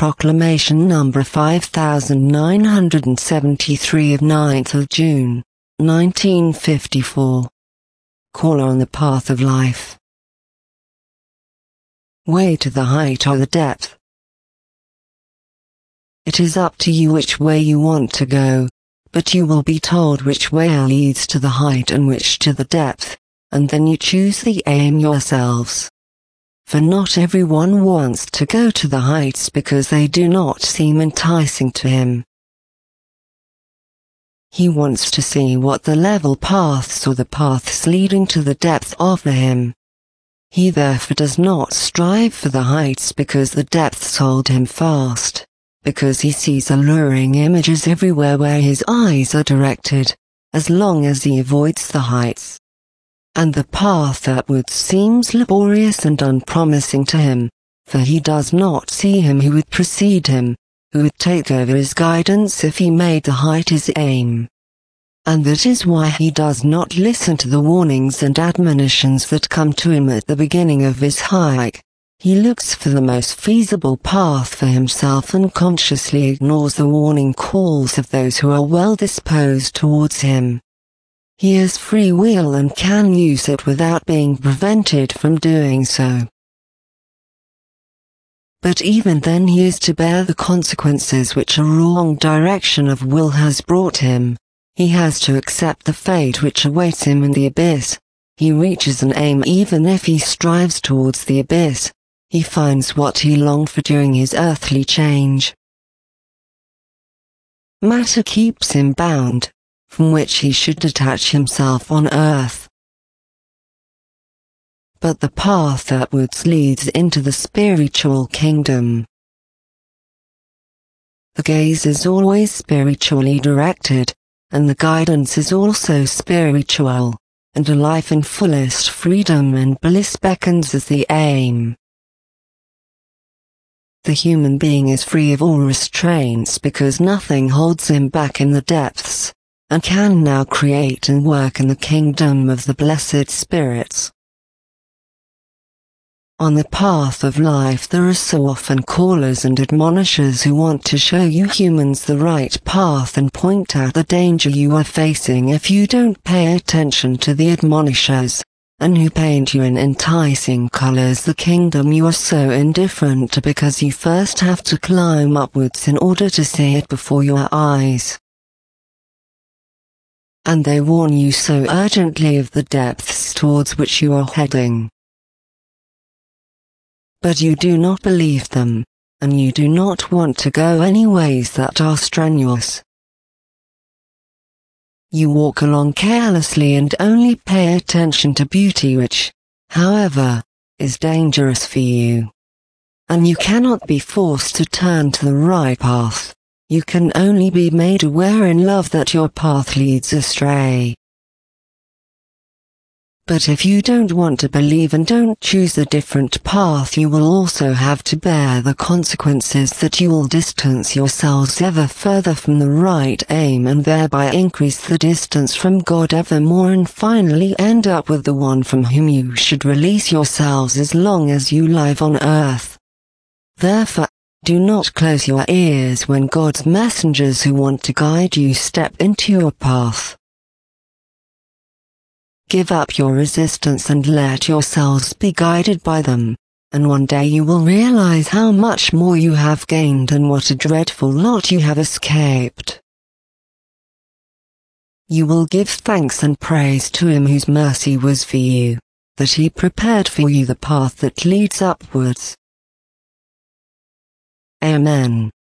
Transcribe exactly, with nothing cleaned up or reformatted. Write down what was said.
Proclamation number five thousand nine hundred seventy-three of ninth of June, nineteen fifty-four. Call on the path of life. Way to the height or the depth. It is up to you which way you want to go, but you will be told which way leads to the height and which to the depth, and then you choose the aim yourselves. For not everyone wants to go to the heights because they do not seem enticing to him. He wants to see what the level paths or the paths leading to the depth offer him. He therefore does not strive for the heights because the depths hold him fast, because he sees alluring images everywhere where his eyes are directed, as long as he avoids the heights. And the path upwards seems laborious and unpromising to him, for he does not see him who would precede him, who would take over his guidance if he made the height his aim. And that is why he does not listen to the warnings and admonitions that come to him at the beginning of his hike. He looks for the most feasible path for himself and consciously ignores the warning calls of those who are well disposed towards him. He has free will and can use it without being prevented from doing so. But even then he is to bear the consequences which a wrong direction of will has brought him. He has to accept the fate which awaits him in the abyss. He reaches an aim even if he strives towards the abyss. He finds what he longed for during his earthly change. Matter keeps him bound, from which he should detach himself on earth. But the path upwards leads into the spiritual kingdom. The gaze is always spiritually directed, and the guidance is also spiritual, and a life in fullest freedom and bliss beckons as the aim. The human being is free of all restraints because nothing holds him back in the depths, and can now create and work in the kingdom of the blessed spirits. On the path of life there are so often callers and admonishers who want to show you humans the right path and point out the danger you are facing if you don't pay attention to the admonishers, and who paint you in enticing colors the kingdom you are so indifferent to because you first have to climb upwards in order to see it before your eyes. And they warn you so urgently of the depths towards which you are heading. But you do not believe them, and you do not want to go any ways that are strenuous. You walk along carelessly and only pay attention to beauty which, however, is dangerous for you. And you cannot be forced to turn to the right path. You can only be made aware in love that your path leads astray. But if you don't want to believe and don't choose a different path, you will also have to bear the consequences that you will distance yourselves ever further from the right aim and thereby increase the distance from God ever more and finally end up with the one from whom you should release yourselves as long as you live on earth. Therefore, do not close your ears when God's messengers who want to guide you step into your path. Give up your resistance and let yourselves be guided by them, and one day you will realize how much more you have gained and what a dreadful lot you have escaped. You will give thanks and praise to Him whose mercy was for you, that He prepared for you the path that leads upwards. Amen.